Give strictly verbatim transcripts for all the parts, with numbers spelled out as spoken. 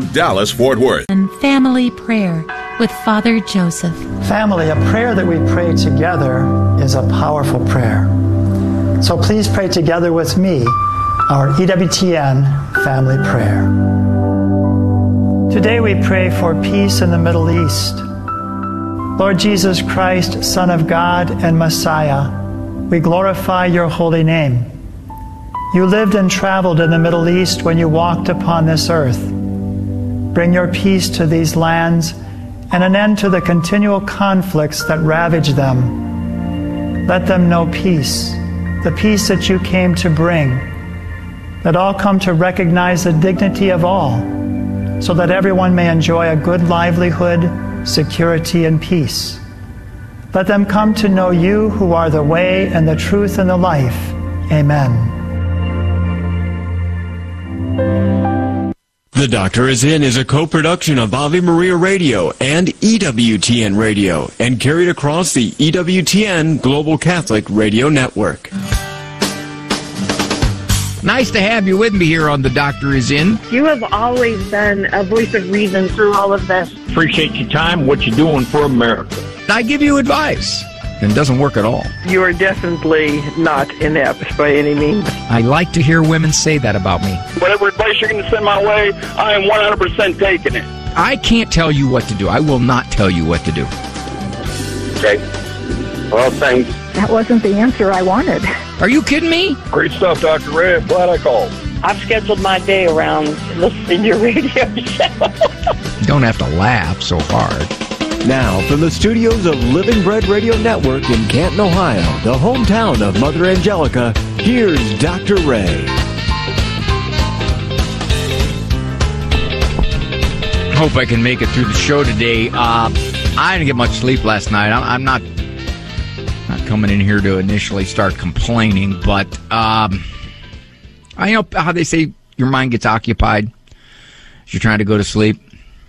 Dallas-Fort Worth. And Family Prayer with Father Joseph. Family, a prayer that we pray together is a powerful prayer. So please pray together with me our E W T N Family Prayer. Today we pray for peace in the Middle East. Lord Jesus Christ, Son of God and Messiah, we glorify your holy name. You lived and traveled in the Middle East when you walked upon this earth. Bring your peace to these lands and an end to the continual conflicts that ravage them. Let them know peace, the peace that you came to bring. Let all come to recognize the dignity of all, so that everyone may enjoy a good livelihood, security, and peace. Let them come to know you who are the way and the truth and the life. Amen. The Doctor Is In is a co-production of Ave Maria Radio and E W T N Radio and carried across the E W T N Global Catholic Radio Network. Nice to have you with me here on The Doctor Is In. You have always been a voice of reason through all of this. Appreciate your time, what you're doing for America. I give you advice, and it doesn't work at all. You are definitely not inept by any means. I like to hear women say that about me. Whatever advice you're going to send my way, I am one hundred percent taking it. I can't tell you what to do. I will not tell you what to do. Okay. Well, thanks. That wasn't the answer I wanted. Are you kidding me? Great stuff, Doctor Ray. I'm glad I called. I've scheduled my day around listening to your radio show. You don't have to laugh so hard. Now, from the studios of Living Bread Radio Network in Canton, Ohio, the hometown of Mother Angelica, here's Doctor Ray. Hope I can make it through the show today. Uh, I didn't get much sleep last night. I'm, I'm not not coming in here to initially start complaining, but um, I know how they say your mind gets occupied as you're trying to go to sleep.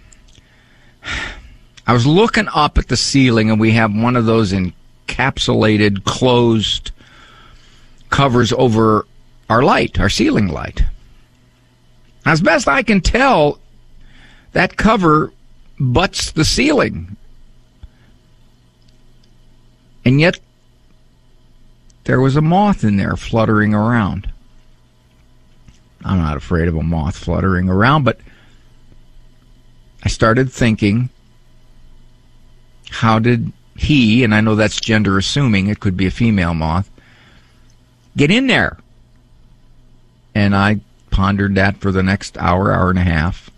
I was looking up at the ceiling, and we have one of those encapsulated, closed covers over our light, our ceiling light. As best I can tell, that cover butts the ceiling. And yet, there was a moth in there fluttering around. I'm not afraid of a moth fluttering around, but I started thinking, how did he, and I know that's gender assuming, it could be a female moth, get in there? And I pondered that for the next hour, hour and a half.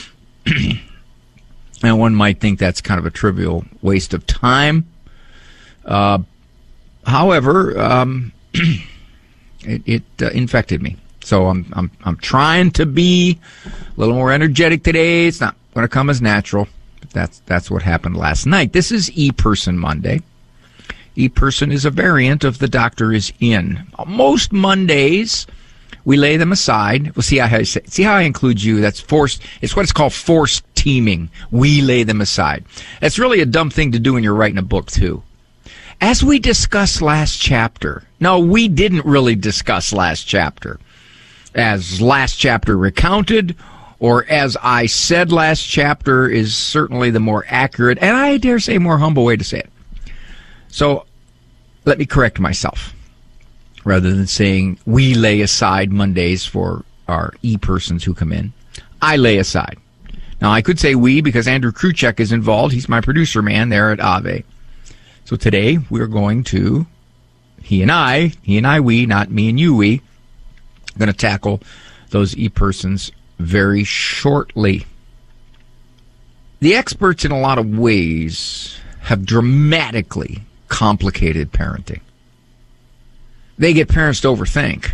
And one might think that's kind of a trivial waste of time. Uh, however, um, it, it uh, infected me. So I'm I'm I'm trying to be a little more energetic today. It's not going to come as natural. But that's that's what happened last night. This is E-Person Monday. E-Person is a variant of The Doctor Is In. Most Mondays, we lay them aside. We'll see how I say, see how I include you. That's forced. It's what it's called forced teaming. We lay them aside. That's really a dumb thing to do when you're writing a book too. As we discussed last chapter, no, we didn't really discuss last chapter. As last chapter recounted, or as I said last chapter, is certainly the more accurate, and I dare say more humble way to say it. So let me correct myself. Rather than saying we lay aside Mondays for our E-persons who come in, I lay aside. Now, I could say we because Andrew Kruchek is involved. He's my producer man there at Ave. So today we're going to, he and I, he and I, we, not me and you, we, going to tackle those E-persons very shortly. The experts in a lot of ways have dramatically complicated parenting. They get parents to overthink.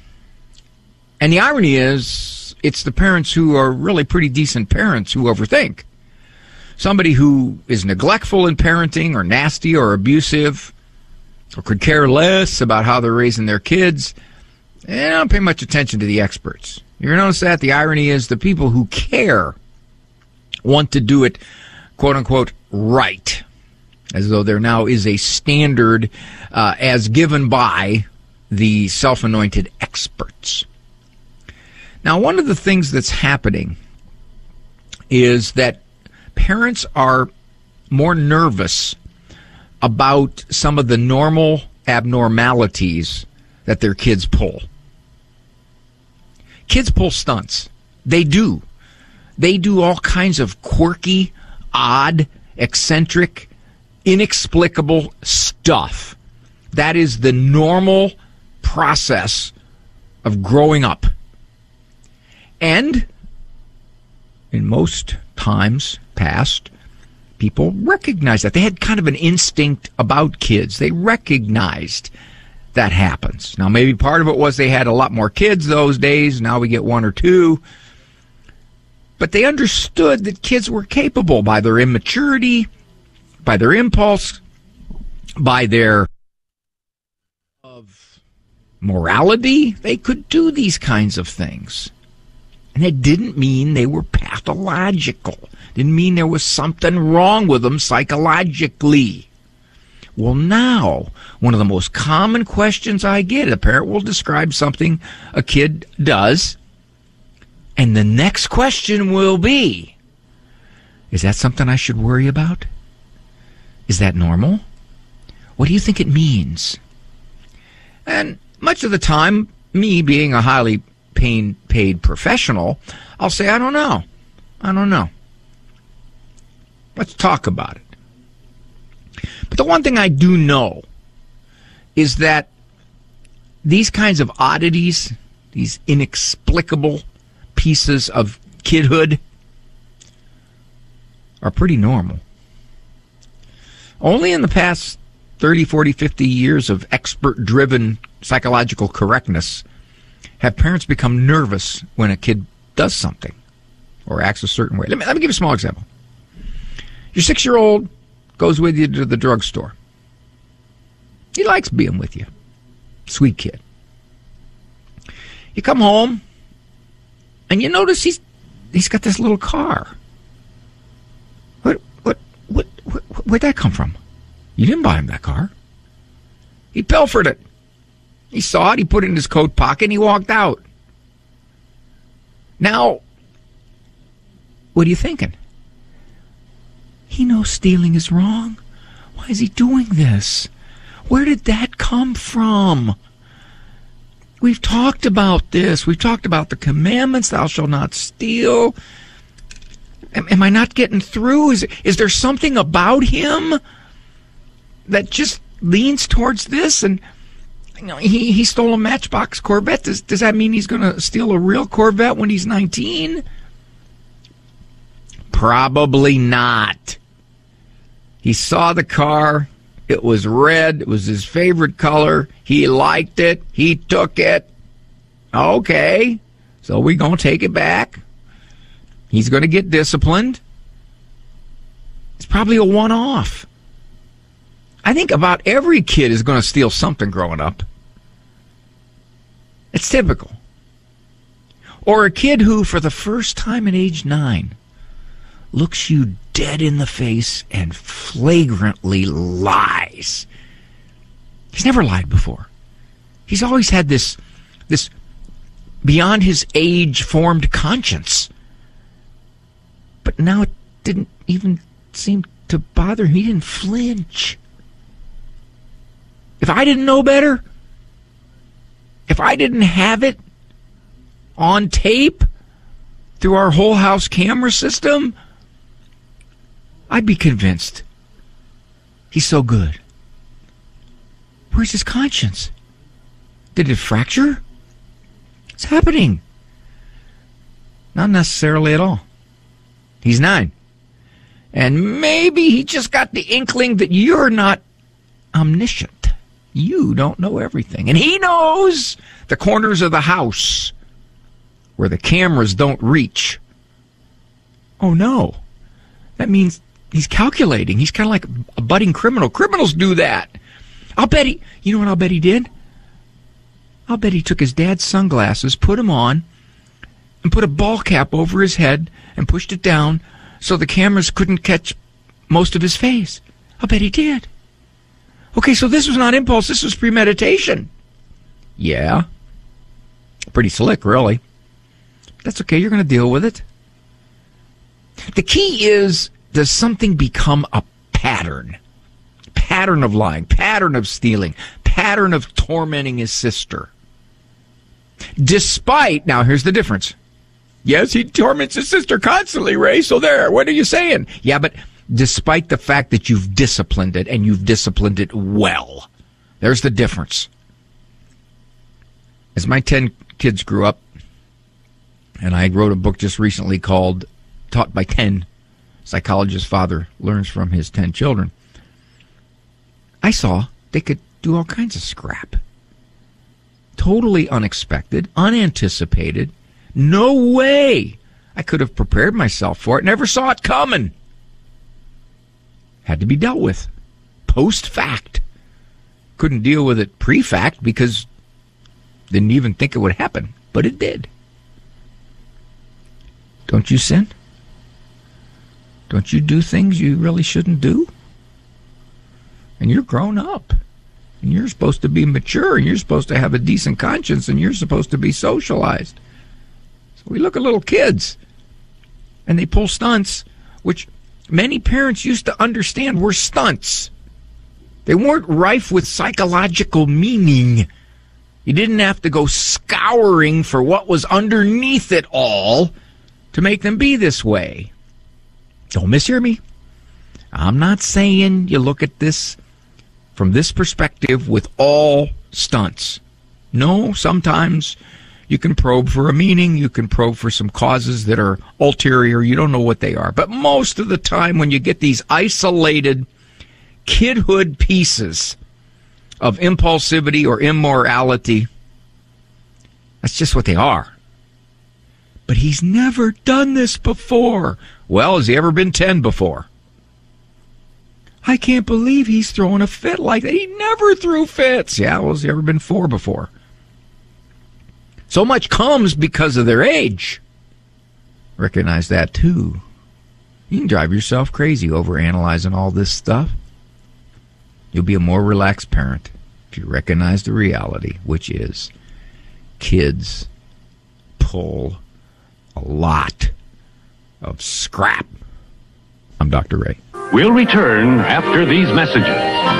And the irony is, it's the parents who are really pretty decent parents who overthink. Somebody who is neglectful in parenting or nasty or abusive or could care less about how they're raising their kids, they don't pay much attention to the experts. You notice that? The irony is the people who care want to do it, quote-unquote, right, as though there now is a standard uh, as given by the self-anointed experts. Now, one of the things that's happening is that parents are more nervous about some of the normal abnormalities that their kids pull. Kids pull stunts. They do. They do all kinds of quirky, odd, eccentric, inexplicable stuff. That is the normal process of growing up. And in most times past, people recognized that. They had kind of an instinct about kids. They recognized that happens. Now, maybe part of it was they had a lot more kids those days. Now we get one or two. But they understood that kids were capable by their immaturity, by their impulse, by their of morality. They could do these kinds of things. And it didn't mean they were pathological. Didn't mean there was something wrong with them psychologically. Well, now, one of the most common questions I get, a parent will describe something a kid does, and the next question will be, is that something I should worry about? Is that normal? What do you think it means? And much of the time, me being a highly paid, paid professional, I'll say, I don't know. I don't know. Let's talk about it. But the one thing I do know is that these kinds of oddities, these inexplicable pieces of kidhood, are pretty normal. Only in the past thirty, forty, fifty years of expert-driven psychological correctness have parents become nervous when a kid does something or acts a certain way. Let me, let me give you a small example. Your six-year-old goes with you to the drugstore. He likes being with you. Sweet kid. You come home, and you notice he's he's got this little car. What what what, what where'd that come from? You didn't buy him that car. He pilfered it. He saw it, he put it in his coat pocket, and he walked out. Now, what are you thinking? He knows stealing is wrong. Why is he doing this? Where did that come from? We've talked about this. We've talked about the commandments, thou shalt not steal. Am, am I not getting through? Is, is there something about him that just leans towards this? And you know, he, he stole a Matchbox Corvette. Does, does that mean he's going to steal a real Corvette when he's nineteen? Probably not. He saw the car. It was red. It was his favorite color. He liked it. He took it. Okay. So we're going to take it back. He's going to get disciplined. It's probably a one-off. I think about every kid is going to steal something growing up. It's typical. Or a kid who, for the first time at age nine, looks you dead in the face and flagrantly lies. He's never lied before. He's always had this, this beyond his age formed conscience. But now it didn't even seem to bother him. He didn't flinch. If I didn't know better, if I didn't have it on tape through our whole house camera system, I'd be convinced he's so good. Where's his conscience? Did it fracture? What's happening? Not necessarily at all. He's nine. And maybe he just got the inkling that you're not omniscient. You don't know everything. And he knows the corners of the house where the cameras don't reach. Oh, no. That means he's calculating. He's kind of like a budding criminal. Criminals do that. I'll bet he, you know what I'll bet he did? I'll bet he took his dad's sunglasses, put them on, and put a ball cap over his head and pushed it down so the cameras couldn't catch most of his face. I'll bet he did. Okay, so this was not impulse. This was premeditation. Yeah. Pretty slick, really. That's okay. You're going to deal with it. The key is, does something become a pattern? Pattern of lying, pattern of stealing, pattern of tormenting his sister. Despite, now here's the difference. Yes, he torments his sister constantly, Ray, so there, what are you saying? Yeah, but despite the fact that you've disciplined it, and you've disciplined it well. There's the difference. As my ten kids grew up, and I wrote a book just recently called Taught by ten, Psychologist's Father Learns from His ten Children, I saw they could do all kinds of scrap. Totally unexpected, unanticipated. No way I could have prepared myself for it. Never saw it coming. Had to be dealt with. Post-fact. Couldn't deal with it pre-fact because didn't even think it would happen, but it did. Don't you sin? Don't you do things you really shouldn't do? And you're grown up. And you're supposed to be mature. And you're supposed to have a decent conscience. And you're supposed to be socialized. So we look at little kids. And they pull stunts, which many parents used to understand were stunts. They weren't rife with psychological meaning. You didn't have to go scouring for what was underneath it all to make them be this way. Don't mishear me. I'm not saying you look at this from this perspective with all stunts. No, sometimes you can probe for a meaning. You can probe for some causes that are ulterior. You don't know what they are. But most of the time when you get these isolated kidhood pieces of impulsivity or immorality, that's just what they are. But he's never done this before. Well, has he ever been ten before? I can't believe he's throwing a fit like that. He never threw fits. Yeah, well, has he ever been four before? So much comes because of their age. Recognize that, too. You can drive yourself crazy over analyzing all this stuff. You'll be a more relaxed parent if you recognize the reality, which is kids pull a lot of scrap. I'm Doctor Ray. We'll return after these messages.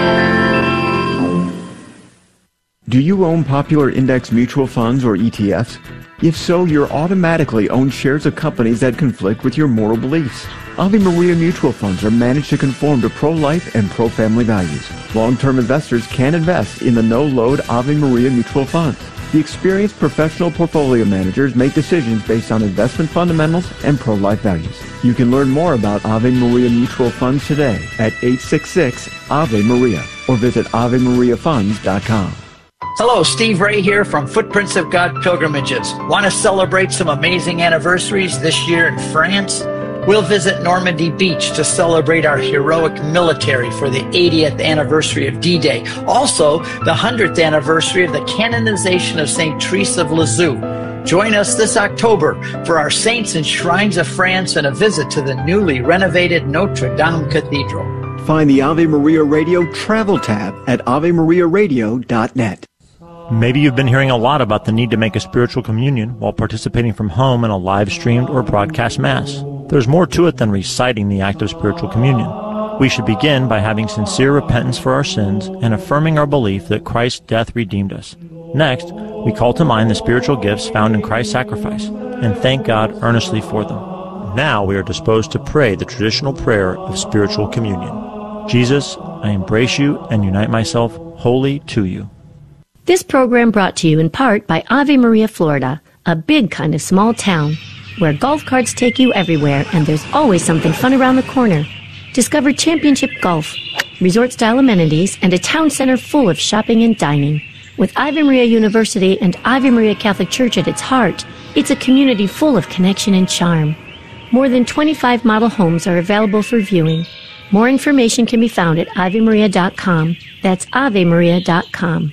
Do you own popular index mutual funds or E T Fs? If so, you're automatically owned shares of companies that conflict with your moral beliefs. Ave Maria mutual funds are managed to conform to pro-life and pro-family values. Long-term investors can invest in the no-load Ave Maria mutual funds. The experienced professional portfolio managers make decisions based on investment fundamentals and pro-life values. You can learn more about Ave Maria mutual funds today at eight six six Ave Maria or visit ave maria funds dot com. Hello, Steve Ray here from Footprints of God Pilgrimages. Want to celebrate some amazing anniversaries this year in France? We'll visit Normandy Beach to celebrate our heroic military for the eightieth anniversary of D-Day. Also, the one hundredth anniversary of the canonization of Saint Therese of Lisieux. Join us this October for our Saints and Shrines of France and a visit to the newly renovated Notre Dame Cathedral. Find the Ave Maria Radio travel tab at ave maria radio dot net. Maybe you've been hearing a lot about the need to make a spiritual communion while participating from home in a live-streamed or broadcast Mass. There's more to it than reciting the act of spiritual communion. We should begin by having sincere repentance for our sins and affirming our belief that Christ's death redeemed us. Next, we call to mind the spiritual gifts found in Christ's sacrifice and thank God earnestly for them. Now we are disposed to pray the traditional prayer of spiritual communion. Jesus, I embrace you and unite myself wholly to you. This program brought to you in part by Ave Maria, Florida, a big kind of small town where golf carts take you everywhere and there's always something fun around the corner. Discover championship golf, resort-style amenities, and a town center full of shopping and dining. With Ave Maria University and Ave Maria Catholic Church at its heart, it's a community full of connection and charm. More than twenty-five model homes are available for viewing. More information can be found at ave maria dot com. That's ave maria dot com.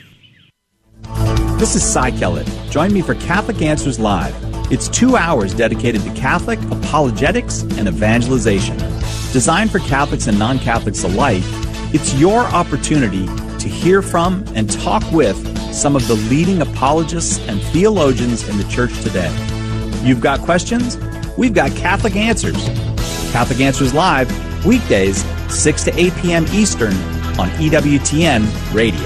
This is Cy Kellett. Join me for Catholic Answers Live. It's two hours dedicated to Catholic apologetics and evangelization. Designed for Catholics and non-Catholics alike, it's your opportunity to hear from and talk with some of the leading apologists and theologians in the church today. You've got questions? We've got Catholic answers. Catholic Answers Live, weekdays, six to eight p.m. Eastern on E W T N Radio.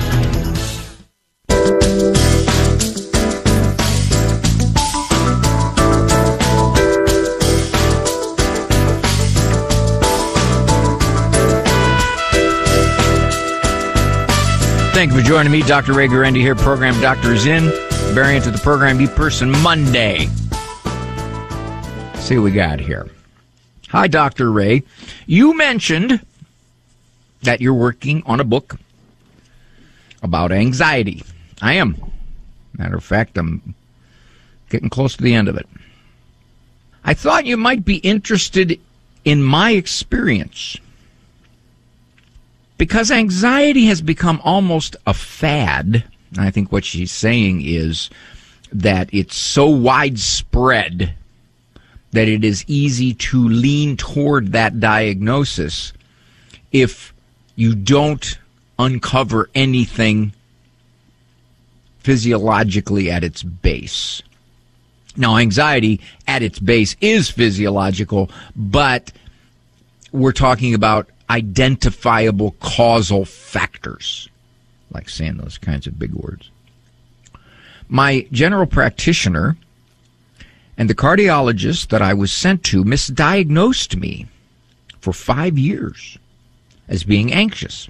Thank you for joining me, Doctor Ray Guarendi here, program Doctors In, variant of the program You Person Monday. Let's see what we got here. Hi, Doctor Ray. You mentioned that you're working on a book about anxiety. I am. Matter of fact, I'm getting close to the end of it. I thought you might be interested in my experience, because anxiety has become almost a fad. I think what she's saying is that it's so widespread that it is easy to lean toward that diagnosis if you don't uncover anything physiologically at its base. Now, anxiety at its base is physiological, but we're talking about identifiable causal factors, like saying those kinds of big words. My general practitioner and the cardiologist that I was sent to misdiagnosed me for five years as being anxious,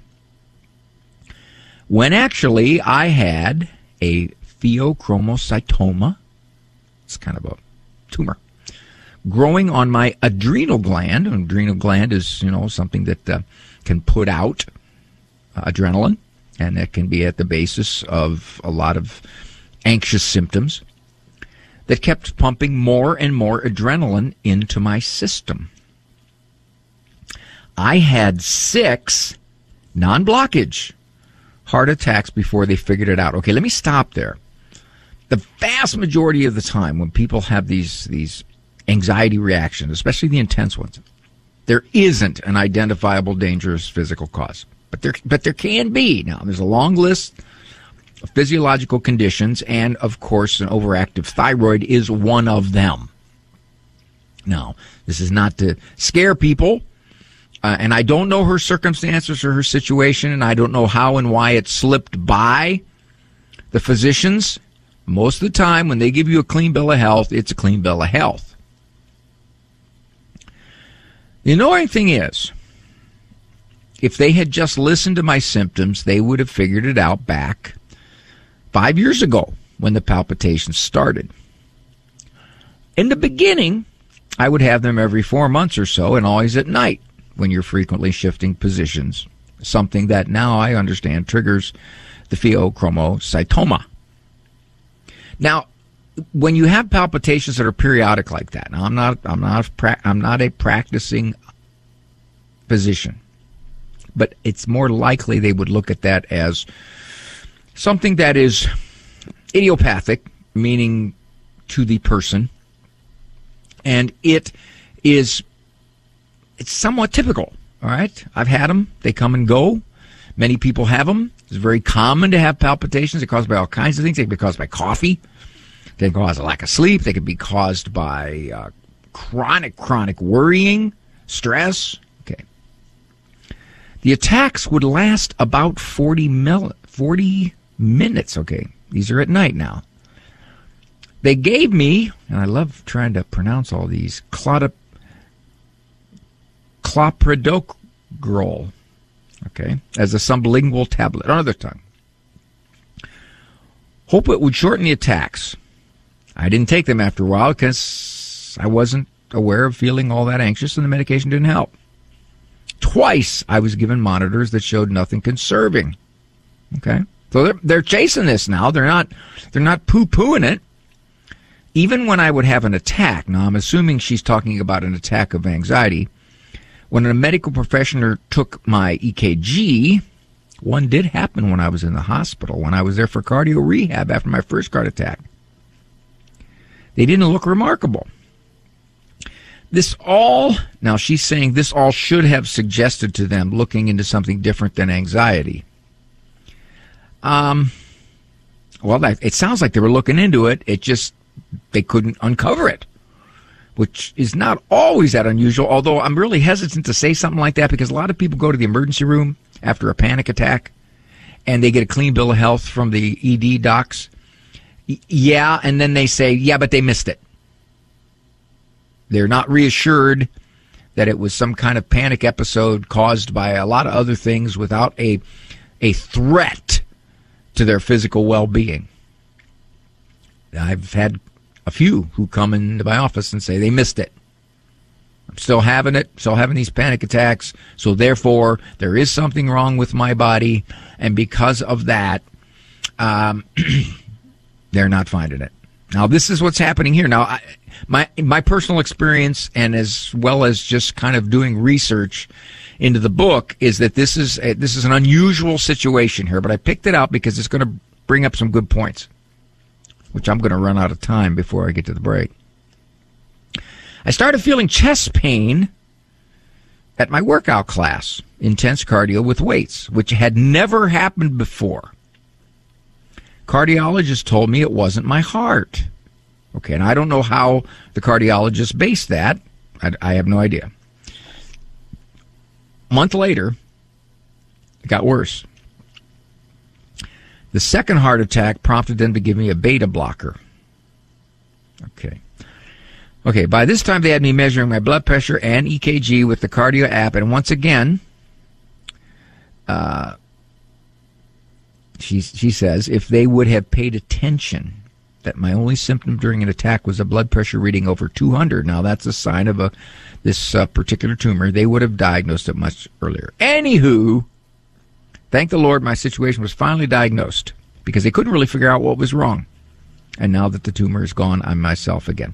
when actually I had a pheochromocytoma. It's kind of a tumor growing on my adrenal gland. An adrenal gland is, you know, something that uh, can put out uh, adrenaline, and that can be at the basis of a lot of anxious symptoms that kept pumping more and more adrenaline into my system. I had six non-blockage heart attacks before they figured it out. Okay, let me stop there. The vast majority of the time when people have these these anxiety reactions, especially the intense ones, there isn't an identifiable dangerous physical cause. But there but there can be. Now, there's a long list of physiological conditions, and of course an overactive thyroid is one of them. Now, this is not to scare people, uh, and I don't know her circumstances or her situation, and I don't know how and why it slipped by the physicians. Most of the time, when they give you a clean bill of health, it's a clean bill of health. The annoying thing is, if they had just listened to my symptoms, they would have figured it out back five years ago when the palpitations started. In the beginning, I would have them every four months or so, and always at night when you're frequently shifting positions, something that now I understand triggers the pheochromocytoma. Now, when you have palpitations that are periodic like that, now I'm not, I'm not, I'm not a practicing physician, but it's more likely they would look at that as something that is idiopathic, meaning to the person, and it is, it's somewhat typical. All right, I've had them; they come and go. Many people have them. It's very common to have palpitations. They're caused by all kinds of things. They can be caused by coffee. They can cause a lack of sleep. They can be caused by uh, chronic, chronic worrying, stress. Okay. The attacks would last about forty, mil- forty minutes. Okay. These are at night now. They gave me, and I love trying to pronounce all these, clota, clopidogrel, okay, as a sublingual tablet, another tongue. Hope it would shorten the attacks. I didn't take them after a while because I wasn't aware of feeling all that anxious, and the medication didn't help. Twice I was given monitors that showed nothing concerning. Okay, so they're they're chasing this now. They're not they're not poo-pooing it. Even when I would have an attack, now I'm assuming she's talking about an attack of anxiety. When a medical professional took my E K G, one did happen when I was in the hospital, when I was there for cardio rehab after my first heart attack. They didn't look remarkable. This all, now she's saying this all should have suggested to them looking into something different than anxiety. Um, well, that, it sounds like they were looking into it. It just, they couldn't uncover it. which is not always that unusual, although I'm really hesitant to say something like that because a lot of people go to the emergency room after a panic attack and they get a clean bill of health from the E D docs. Y- yeah, and then they say, yeah, but they missed it. They're not reassured that it was some kind of panic episode caused by a lot of other things without a a threat to their physical well-being. I've had a few who come into my office and say they missed it. I'm still having it, still having these panic attacks, so therefore there is something wrong with my body, and because of that, um, they're not finding it. Now, this is what's happening here. Now, I, my my personal experience, and as well as just kind of doing research into the book, is that this is a, this is an unusual situation here. But I picked it out because it's going to bring up some good points, which I'm going to run out of time before I get to the break. I started feeling chest pain at my workout class, intense cardio with weights, which had never happened before. Cardiologist told me it wasn't my heart. Okay, and I don't know how the cardiologist based that. I, I have no idea. A month later, it got worse. The second heart attack prompted them to give me a beta blocker. Okay. Okay, by this time they had me measuring my blood pressure and E K G with the cardio app, and once again, uh, She, she says, if they would have paid attention that my only symptom during an attack was a blood pressure reading over two hundred, now that's a sign of a this uh, particular tumor, they would have diagnosed it much earlier. Anywho, thank the Lord my situation was finally diagnosed because they couldn't really figure out what was wrong. And now that the tumor is gone, I'm myself again.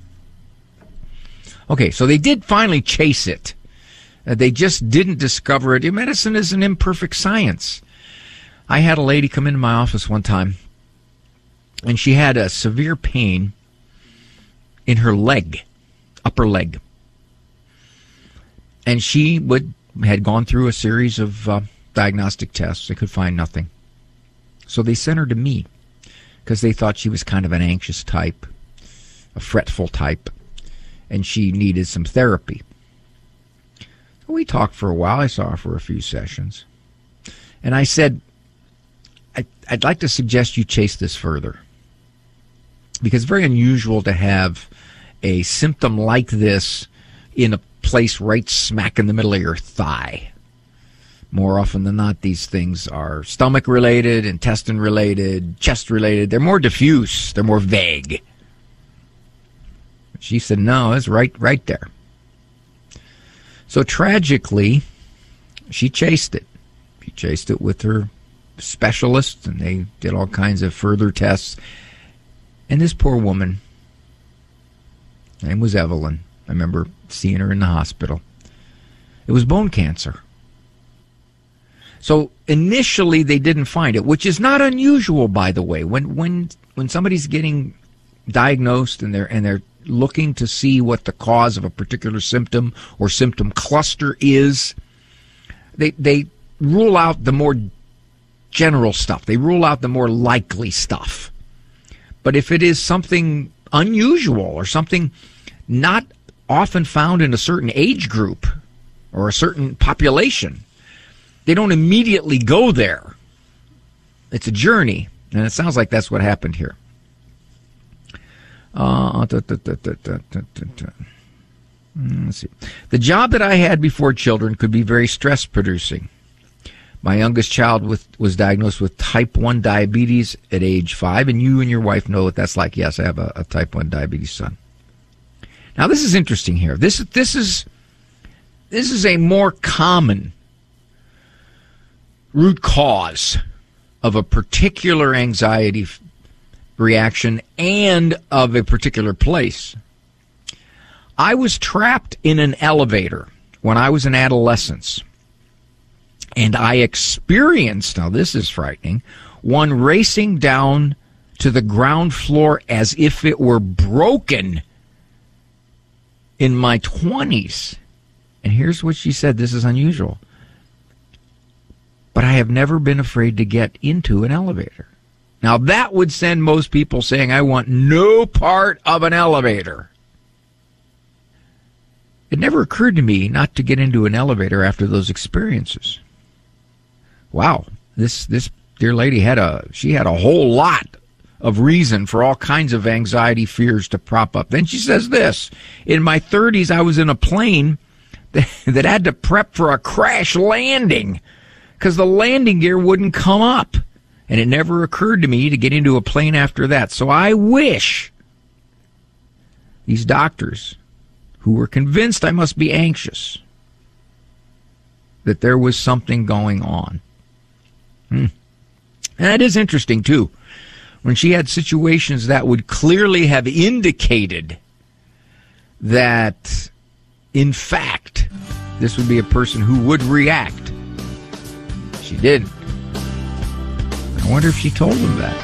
Okay, so they did finally chase it. Uh, they just didn't discover it. Medicine is an imperfect science. I had a lady come into my office one time, and she had a severe pain in her leg, upper leg. And she would had gone through a series of uh, diagnostic tests. They could find nothing. So they sent her to me because they thought she was kind of an anxious type, a fretful type, and she needed some therapy. So we talked for a while. I saw her for a few sessions. And I said, I'd like to suggest you chase this further because it's very unusual to have a symptom like this in a place right smack in the middle of your thigh. More often than not, these things are stomach-related, intestine-related, chest-related. They're more diffuse. They're more vague. She said, no, it's right, right there. So tragically, she chased it. She chased it with her specialists, and they did all kinds of further tests. And this poor woman, her name was Evelyn. I remember seeing her in the hospital. It was bone cancer. So initially they didn't find it, which is not unusual, by the way. When when when somebody's getting diagnosed and they're and they're looking to see what the cause of a particular symptom or symptom cluster is, they they rule out the more general stuff. They rule out the more likely stuff. But if it is something unusual or something not often found in a certain age group or a certain population, they don't immediately go there. It's a journey, and it sounds like that's what happened here. Uh, da, da, da, da, da, da, da. Let's see. The job that I had before children could be very stress-producing. My youngest child with, was diagnosed with type one diabetes at age five, and you and your wife know what that's like. Yes, I have a, a type one diabetes son. Now, this is interesting here. This, this is this is a more common root cause of a particular anxiety f- reaction and of a particular place. I was trapped in an elevator when I was in adolescence. And I experienced, now this is frightening, one racing down to the ground floor as if it were broken in my twenties. And here's what she said, this is unusual. But I have never been afraid to get into an elevator. Now that would send most people saying, I want no part of an elevator. It never occurred to me not to get into an elevator after those experiences. Wow, this this dear lady had a she had a whole lot of reason for all kinds of anxiety, fears to prop up. Then she says this: in my thirties, I was in a plane that, that had to prep for a crash landing because the landing gear wouldn't come up. And it never occurred to me to get into a plane after that. So I wish these doctors who were convinced I must be anxious, that there was something going on. Hmm. And that is interesting, too. When she had situations that would clearly have indicated that, in fact, this would be a person who would react. She did. I wonder if she told them that.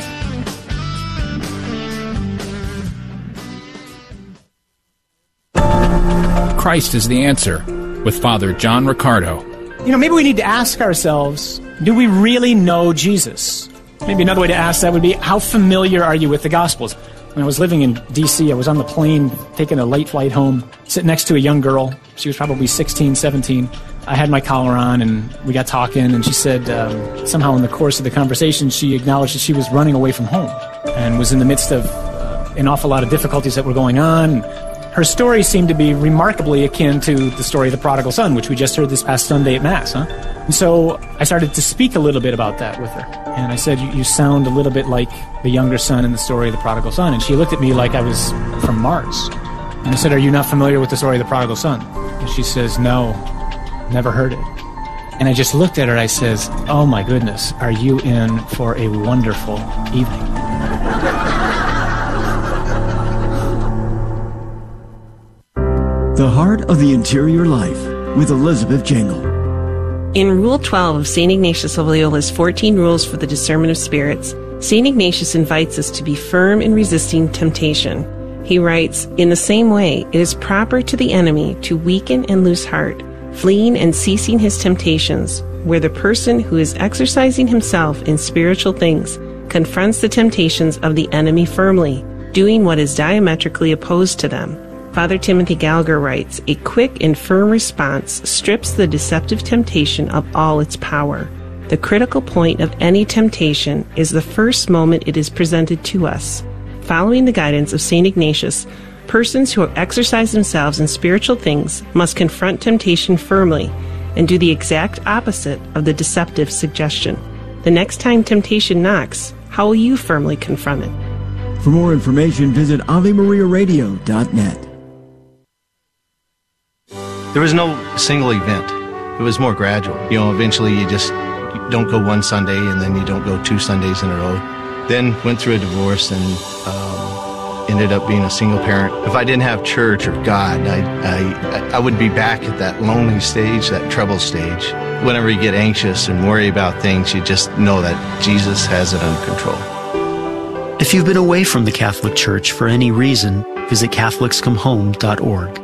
Christ is the answer, with Father John Riccardo. You know, maybe we need to ask ourselves, do we really know Jesus? Maybe another way to ask that would be, how familiar are you with the Gospels? When I was living in D C, I was on the plane taking a late flight home, sitting next to a young girl. She was probably sixteen, seventeen. I had my collar on, and we got talking, and she said um, somehow in the course of the conversation, she acknowledged that she was running away from home and was in the midst of uh, an awful lot of difficulties that were going on. Her story seemed to be remarkably akin to the story of the prodigal son, which we just heard this past Sunday at Mass. Huh? And so I started to speak a little bit about that with her. And I said, you, you sound a little bit like the younger son in the story of the prodigal son. And she looked at me like I was from Mars. And I said, are you not familiar with the story of the prodigal son? And she says, no. Never heard it. And I just looked at her, I says, oh my goodness, are you in for a wonderful evening? The Heart of the Interior Life with Elizabeth Jangle. In Rule twelve of Saint Ignatius of Loyola's fourteen Rules for the Discernment of Spirits, Saint Ignatius invites us to be firm in resisting temptation. He writes, in the same way, it is proper to the enemy to weaken and lose heart, fleeing and ceasing his temptations, where the person who is exercising himself in spiritual things confronts the temptations of the enemy firmly, doing what is diametrically opposed to them. Father Timothy Gallagher writes, a quick and firm response strips the deceptive temptation of all its power. The critical point of any temptation is the first moment it is presented to us. Following the guidance of Saint Ignatius, persons who exercise themselves in spiritual things must confront temptation firmly and do the exact opposite of the deceptive suggestion. The next time temptation knocks, how will you firmly confront it? For more information, visit ave maria radio dot net. There was no single event. It was more gradual. You know, eventually you just you don't go one Sunday and then you don't go two Sundays in a row. Then went through a divorce and um, ended up being a single parent. If I didn't have church or God, I, I, I would be back at that lonely stage, that trouble stage. Whenever you get anxious and worry about things, you just know that Jesus has it under control. If you've been away from the Catholic Church for any reason, visit catholics come home dot org.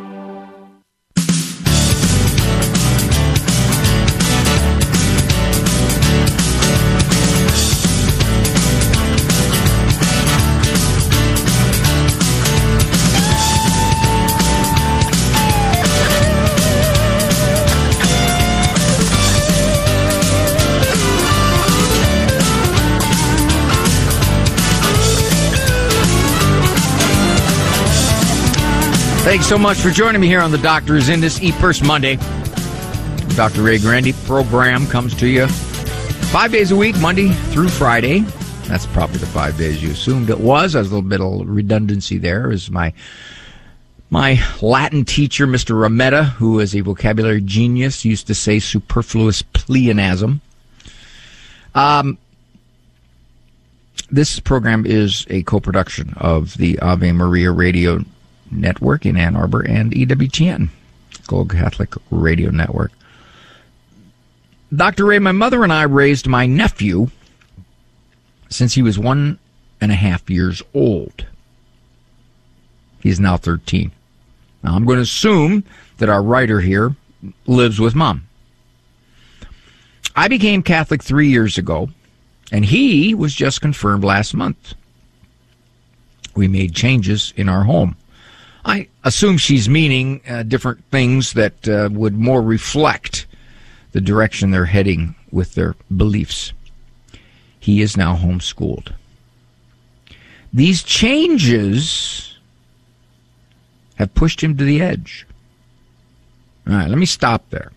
Thanks so much for joining me here on The Doctor Is In this E-Purse Monday. Doctor Ray Grandy program comes to you five days a week, Monday through Friday. That's probably the five days you assumed it was. There's a little bit of redundancy there. Is my my Latin teacher, Mister Rametta, who is a vocabulary genius, used to say superfluous pleonasm. Um, this program is a co-production of the Ave Maria Radio Network in Ann Arbor and E W T N, Gold Catholic Radio Network. Doctor Ray, my mother and I raised my nephew since he was one and a half years old. He's now thirteen. Now, I'm going to assume that our writer here lives with Mom. I became Catholic three years ago, and he was just confirmed last month. We made changes in our home. I assume she's meaning uh, different things that uh, would more reflect the direction they're heading with their beliefs. He is now homeschooled. These changes have pushed him to the edge. All right, let me stop there.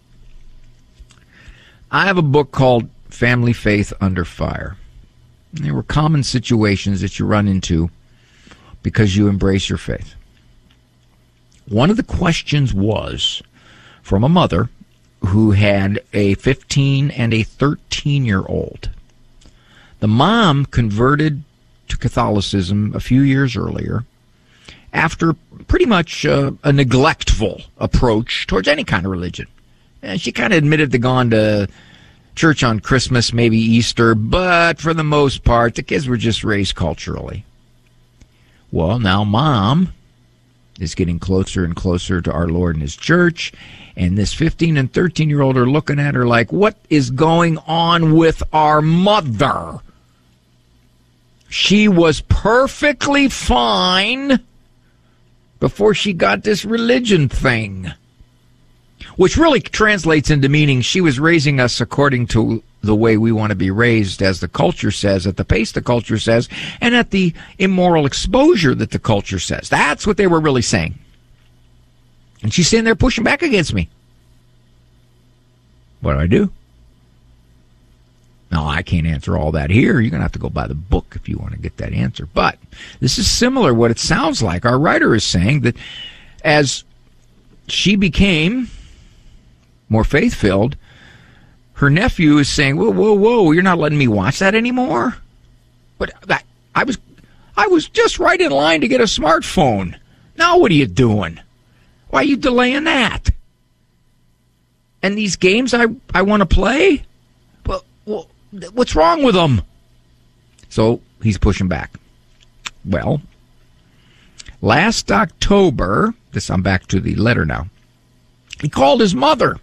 I have a book called Family Faith Under Fire. There were common situations that you run into because you embrace your faith. One of the questions was from a mother who had a fifteen and a thirteen-year-old. The mom converted to Catholicism a few years earlier after pretty much uh, a neglectful approach towards any kind of religion. And she kind of admitted to gone to church on Christmas, maybe Easter, but for the most part, the kids were just raised culturally. Well, now Mom is getting closer and closer to our Lord and His church, and this fifteen and thirteen-year-old are looking at her like, what is going on with our mother? She was perfectly fine before she got this religion thing, which really translates into meaning she was raising us according to the way we want to be raised, as the culture says, at the pace the culture says, and at the immoral exposure that the culture says. That's what they were really saying. And she's sitting there pushing back against me. What do I do? Now, I can't answer all that here. You're going to have to go buy the book if you want to get that answer. But this is similar what it sounds like. Our writer is saying that as she became more faith-filled, her nephew is saying, whoa, whoa, whoa, you're not letting me watch that anymore? But I, I was I was just right in line to get a smartphone. Now what are you doing? Why are you delaying that? And these games I, I want to play? Well, well, what's wrong with them? So he's pushing back. Well, last October, this I'm back to the letter now, he called his mother.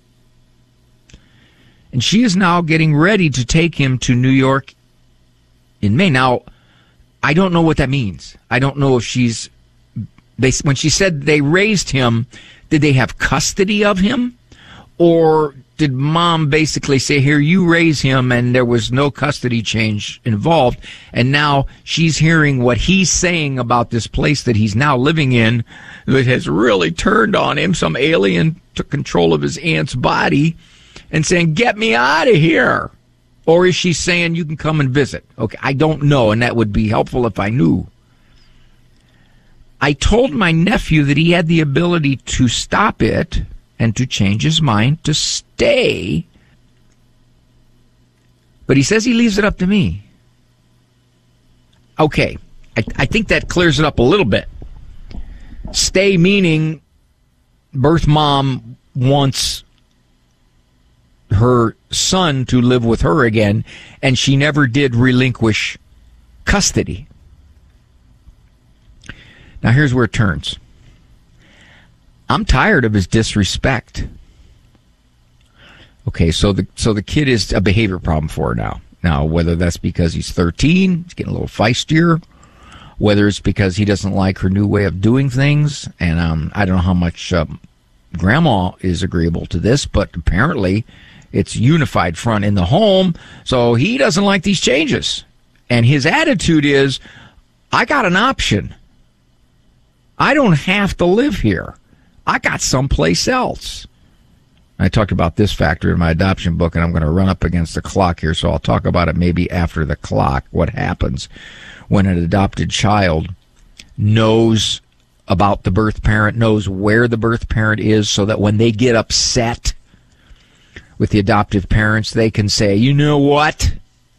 And she is now getting ready to take him to New York in May. Now, I don't know what that means. I don't know if she's... They, when she said they raised him, did they have custody of him? Or did Mom basically say, here, you raise him, and there was no custody change involved, and now she's hearing what he's saying about this place that he's now living in that has really turned on him. Some alien took control of his aunt's body and saying, get me out of here. Or is she saying, you can come and visit? Okay, I don't know, and that would be helpful if I knew. I told my nephew that he had the ability to stop it and to change his mind to stay. But he says he leaves it up to me. Okay, I, I think that clears it up a little bit. Stay meaning birth mom wants her son to live with her again, and she never did relinquish custody. Now here's where it turns. I'm tired of his disrespect. Okay, so the so the kid is a behavior problem for her now. Now, whether that's because he's thirteen, he's getting a little feistier, whether it's because he doesn't like her new way of doing things, and um, I don't know how much um, Grandma is agreeable to this, but apparently it's unified front in the home, so he doesn't like these changes. And his attitude is, I got an option. I don't have to live here. I got someplace else. I talked about this factor in my adoption book, and I'm going to run up against the clock here, so I'll talk about it maybe after the clock, what happens when an adopted child knows about the birth parent, knows where the birth parent is, so that when they get upset with the adoptive parents, they can say, you know what?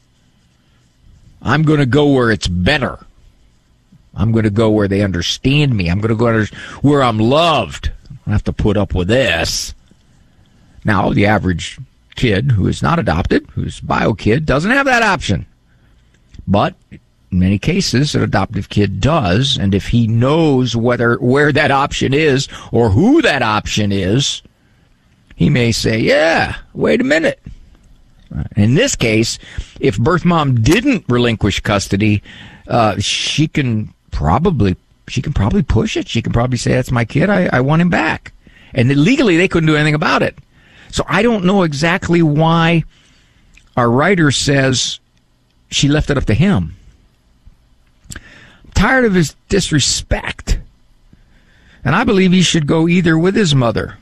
I'm going to go where it's better. I'm going to go where they understand me. I'm going to go where I'm loved. I don't have to put up with this. Now, the average kid who is not adopted, who's a bio kid, doesn't have that option. But in many cases, an adoptive kid does, and if he knows whether where that option is or who that option is, he may say, yeah, wait a minute. In this case, if birth mom didn't relinquish custody, uh, she can probably she can probably push it. She can probably say, that's my kid. I, I want him back. And legally, they couldn't do anything about it. So I don't know exactly why our writer says she left it up to him. I'm tired of his disrespect. And I believe he should go either with his mother.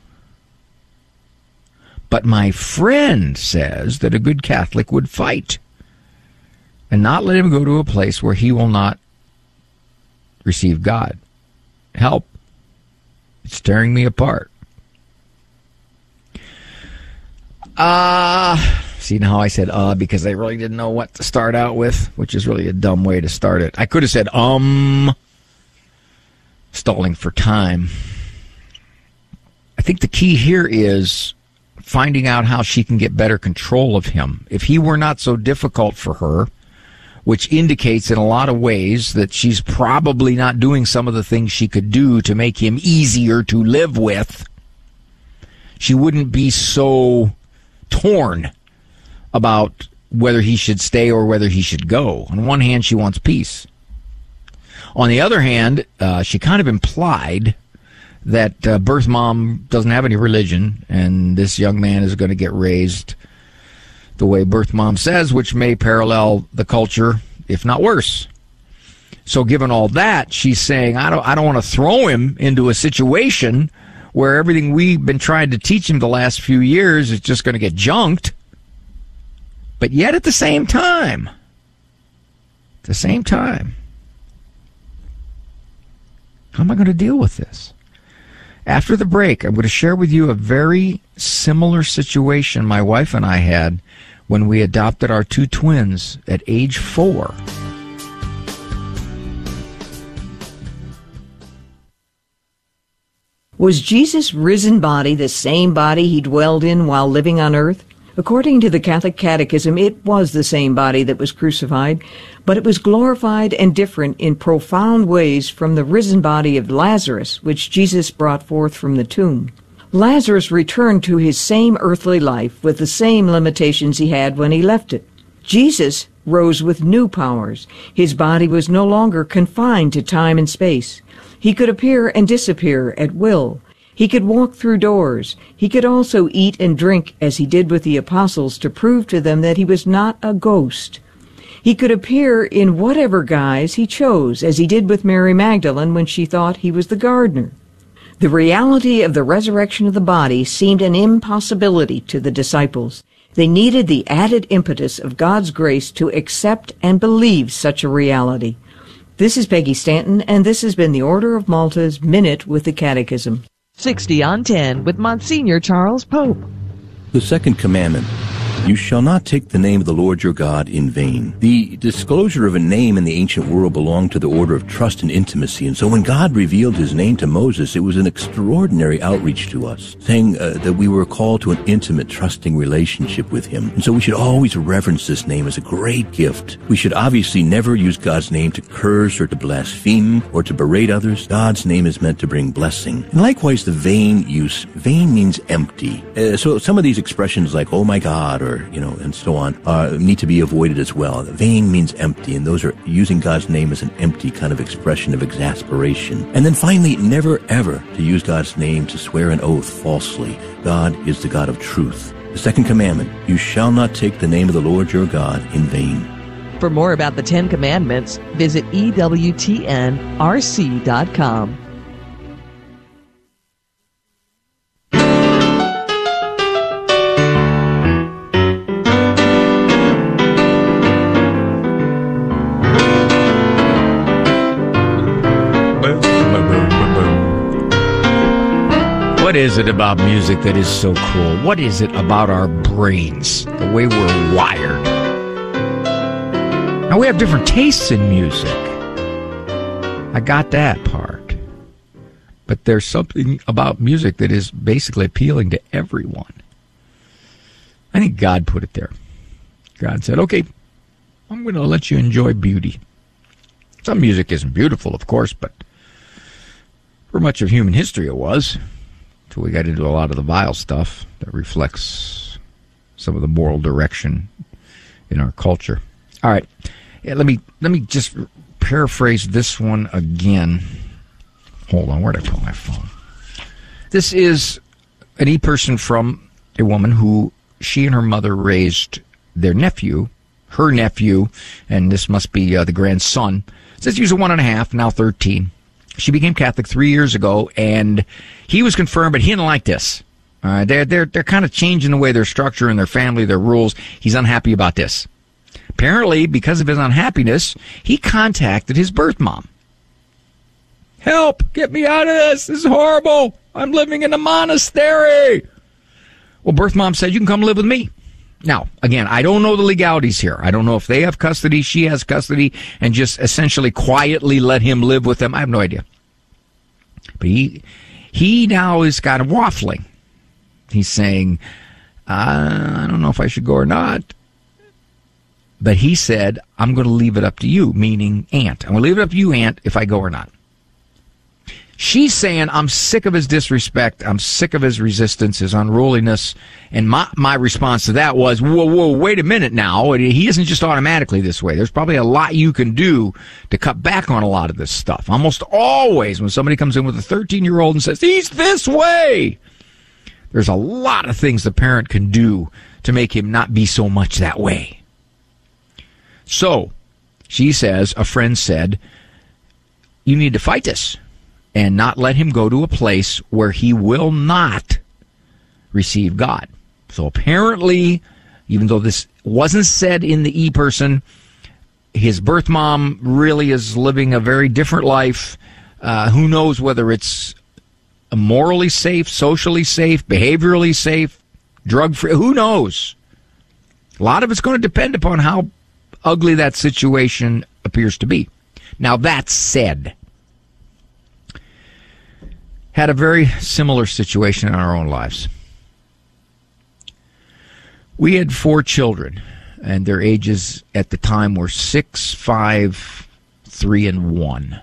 But my friend says that a good Catholic would fight and not let him go to a place where he will not receive God. Help. It's tearing me apart. Uh, see now I said uh because I really didn't know what to start out with, which is really a dumb way to start it. I could have said um, stalling for time. I think the key here is finding out how she can get better control of him. If he were not so difficult for her, which indicates in a lot of ways that she's probably not doing some of the things she could do to make him easier to live with, she wouldn't be so torn about whether he should stay or whether he should go. On one hand, she wants peace. On the other hand, uh, she kind of implied that uh, birth mom doesn't have any religion, and this young man is going to get raised the way birth mom says, which may parallel the culture, if not worse. So given all that, she's saying, I don't, I don't want to throw him into a situation where everything we've been trying to teach him the last few years is just going to get junked. But yet at the same time, at the same time, how am I going to deal with this? After the break, I'm going to share with you a very similar situation my wife and I had when we adopted our two twins at age four. Was Jesus' risen body the same body he dwelled in while living on earth? According to the Catholic Catechism, it was the same body that was crucified, but it was glorified and different in profound ways from the risen body of Lazarus, which Jesus brought forth from the tomb. Lazarus returned to his same earthly life with the same limitations he had when he left it. Jesus rose with new powers. His body was no longer confined to time and space. He could appear and disappear at will. He could walk through doors. He could also eat and drink as he did with the apostles to prove to them that he was not a ghost. He could appear in whatever guise he chose, as he did with Mary Magdalene when she thought he was the gardener. The reality of the resurrection of the body seemed an impossibility to the disciples. They needed the added impetus of God's grace to accept and believe such a reality. This is Peggy Stanton, and this has been the Order of Malta's Minute with the Catechism. sixty on ten with Monsignor Charles Pope. The second commandment, you shall not take the name of the Lord your God in vain. The disclosure of a name in the ancient world belonged to the order of trust and intimacy, and so when God revealed his name to Moses, it was an extraordinary outreach to us, saying uh, that we were called to an intimate, trusting relationship with him. And so we should always reverence this name as a great gift. We should obviously never use God's name to curse or to blaspheme or to berate others. God's name is meant to bring blessing. And likewise, the vain use. Vain means empty. Uh, so some of these expressions like, oh my God, or you know, and so on, uh, need to be avoided as well. Vain means empty, and those are using God's name as an empty kind of expression of exasperation. And then finally, never ever to use God's name to swear an oath falsely. God is the God of truth. The second commandment, you shall not take the name of the Lord your God in vain. For more about the Ten Commandments, visit E W T N R C dot com. What is it about music that is so cool? What is it about our brains, the way we're wired? Now, we have different tastes in music. I got that part. But there's something about music that is basically appealing to everyone. I think God put it there. God said, okay, I'm going to let you enjoy beauty. Some music isn't beautiful, of course, but for much of human history it was. Until we got into a lot of the vile stuff that reflects some of the moral direction in our culture. All right, yeah, let me let me just paraphrase this one again. Hold on, where'd I put my phone? This is an e-person from a woman who she and her mother raised their nephew, her nephew, and this must be uh, the grandson. Says he was a one and a half, now thirteen. She became Catholic three years ago, and he was confirmed, but he didn't like this. Uh, they're they're they're kind of changing the way they're structuring their family, their rules. He's unhappy about this. Apparently, because of his unhappiness, he contacted his birth mom. Help! Get me out of this! This is horrible! I'm living in a monastery! Well, birth mom said, you can come live with me. Now, again, I don't know the legalities here. I don't know if they have custody, she has custody, and just essentially quietly let him live with them. I have no idea. But he he now is kind of waffling. He's saying, uh, I don't know if I should go or not. But he said, I'm going to leave it up to you, meaning Aunt. I'm going to leave it up to you, Aunt, if I go or not. She's saying, I'm sick of his disrespect. I'm sick of his resistance, his unruliness. And my, my response to that was, whoa, whoa, wait a minute now. He isn't just automatically this way. There's probably a lot you can do to cut back on a lot of this stuff. Almost always when somebody comes in with a thirteen-year-old and says, he's this way, there's a lot of things the parent can do to make him not be so much that way. So, she says, a friend said, you need to fight this and not let him go to a place where he will not receive God. So apparently, even though this wasn't said in the e-person, his birth mom really is living a very different life. Uh, who knows whether it's morally safe, socially safe, behaviorally safe, drug-free, who knows? A lot of it's going to depend upon how ugly that situation appears to be. Now, that said, had a very similar situation in our own lives. We had four children, and their ages at the time were six, five, three, and one.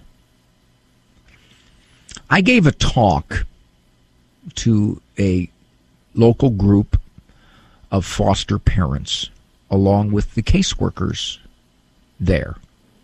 I gave a talk to a local group of foster parents along with the caseworkers there.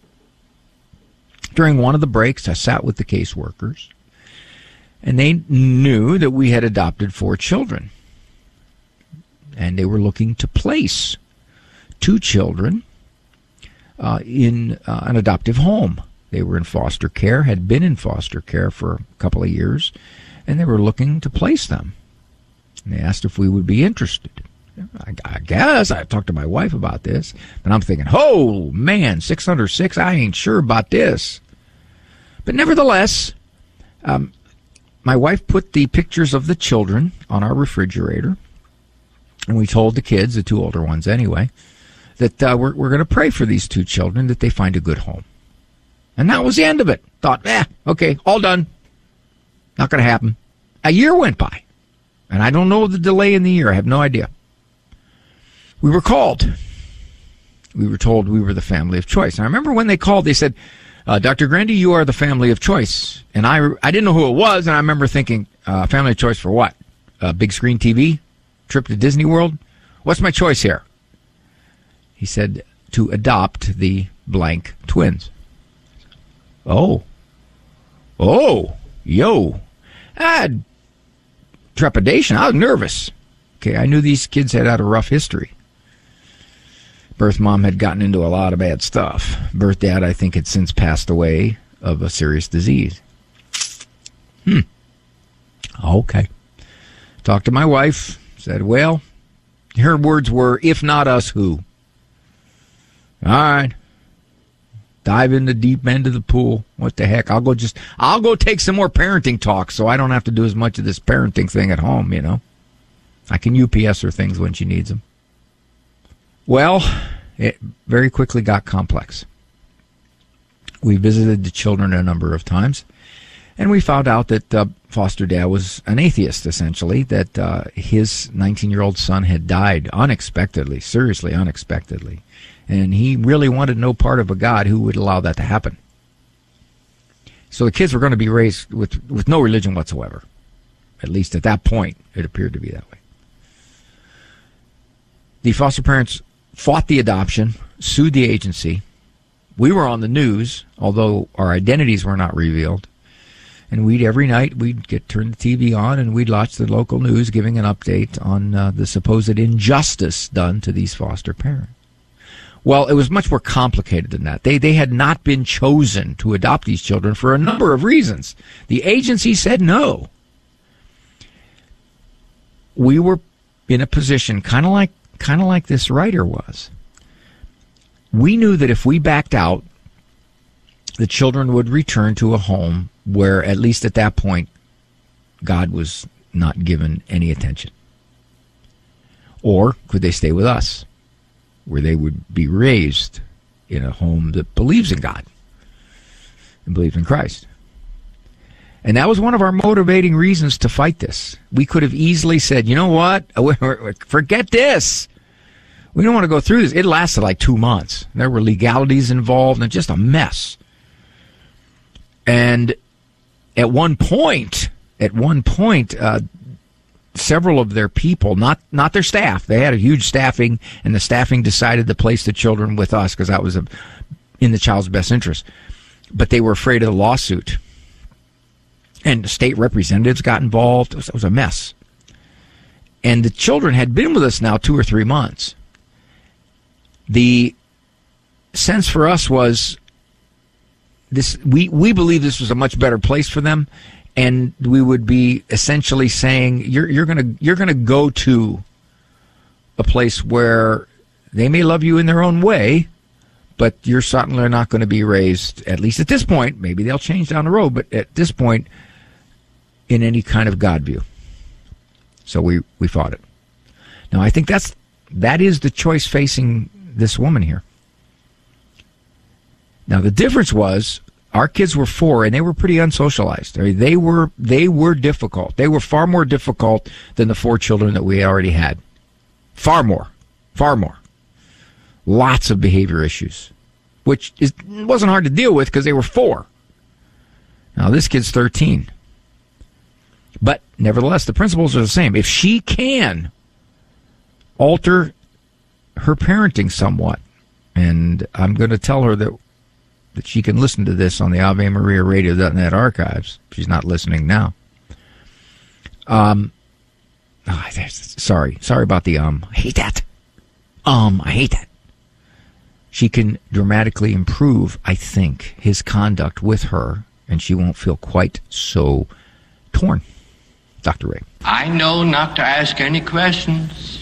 During one of the breaks, I sat with the caseworkers, and they knew that we had adopted four children. And they were looking to place two children uh, in uh, an adoptive home. They were in foster care, had been in foster care for a couple of years, and they were looking to place them. And they asked if we would be interested. I, I guess. I talked to my wife about this, but I'm thinking, oh, man, six under six, I ain't sure about this. But nevertheless, um, my wife put the pictures of the children on our refrigerator, and we told the kids, the two older ones anyway, that uh, we're, we're going to pray for these two children, that they find a good home. And that was the end of it. Thought, eh, okay, all done. Not going to happen. A year went by, and I don't know the delay in the year. I have no idea. We were called. We were told we were the family of choice. And I remember when they called, they said, uh, Doctor Grandy, you are the family of choice. And I, I didn't know who it was, and I remember thinking, uh, family of choice for what? Uh, big screen T V? Trip to Disney World? What's my choice here? He said, to adopt the blank twins. Oh. Oh. Yo. I had trepidation. I was nervous. Okay, I knew these kids had had a rough history. Birth mom had gotten into a lot of bad stuff. Birth dad, I think, had since passed away of a serious disease. Hmm. Okay. Talked to my wife. Said, well, her words were, if not us, who? All right. Dive in the deep end of the pool. What the heck? I'll go just, I'll go take some more parenting talk so I don't have to do as much of this parenting thing at home, you know. I can U P S her things when she needs them. Well, it very quickly got complex. We visited the children a number of times, and we found out that uh, foster dad was an atheist, essentially, that uh, his nineteen-year-old son had died unexpectedly, seriously unexpectedly, and he really wanted no part of a God who would allow that to happen. So the kids were going to be raised with, with no religion whatsoever. At least at that point, it appeared to be that way. The foster parents fought the adoption, sued the agency. We were on the news, although our identities were not revealed. And we'd every night we'd get turn the T V on and we'd watch the local news giving an update on uh, the supposed injustice done to these foster parents. Well, it was much more complicated than that. They they had not been chosen to adopt these children for a number of reasons. The agency said no. We were in a position kind of like kind of like this writer was. We knew that if we backed out, the children would return to a home where, at least at that point, God was not given any attention. Or could they stay with us, where they would be raised in a home that believes in God and believes in Christ? And that was one of our motivating reasons to fight this. We could have easily said, you know what, forget this. We don't want to go through this. It lasted like two months. There were legalities involved and just a mess. And at one point, at one point, uh, several of their people, not not their staff, they had a huge staffing, and the staffing decided to place the children with us because that was a, in the child's best interest. But they were afraid of the lawsuit. And the state representatives got involved. It was, it was a mess. And the children had been with us now two or three months. The sense for us was this: we, we believe this was a much better place for them, and we would be essentially saying, you're you're gonna you're gonna go to a place where they may love you in their own way, but you're certainly not going to be raised, at least at this point. Maybe they'll change down the road, but at this point, in any kind of God view. So we, we fought it. Now, I think that's that is the choice facing this woman here. Now, the difference was our kids were four, and they were pretty unsocialized. I mean, they were they were difficult. They were far more difficult than the four children that we already had. Far more. Far more. Lots of behavior issues, which is, wasn't hard to deal with because they were four. Now, this kid's thirteen. But nevertheless, the principles are the same. If she can alter her parenting somewhat, and I'm going to tell her that that she can listen to this on the Ave Maria Radio dot net archives. She's not listening now. Um, oh, sorry, sorry about the um. I hate that. Um, I hate that. She can dramatically improve, I think, his conduct with her, and she won't feel quite so torn. Doctor Ray. I know not to ask any questions.